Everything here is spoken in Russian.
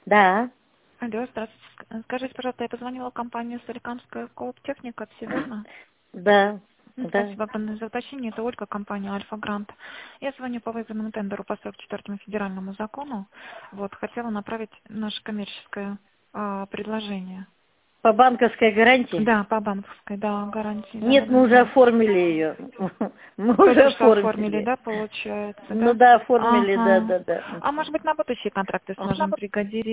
Да, Алло, здравствуйте. Скажите, пожалуйста, я позвонила в компанию Соликамская колл-техника, все верно? да, да. Спасибо огромное за уточнение. Это Ольга, компания Альфа Грант. Я звоню по выигранному тендеру по 44-му федеральному закону. Вот, хотела направить наше коммерческое предложение. По банковской гарантии? Да, по банковской, да, гарантии, Нет, мы уже да. оформили ее. Мы уже Только что оформили, оформили. да, получается, Ну да? да, оформили, да, Ага. да, да. А может быть, на будущие контракты сможем пригодить?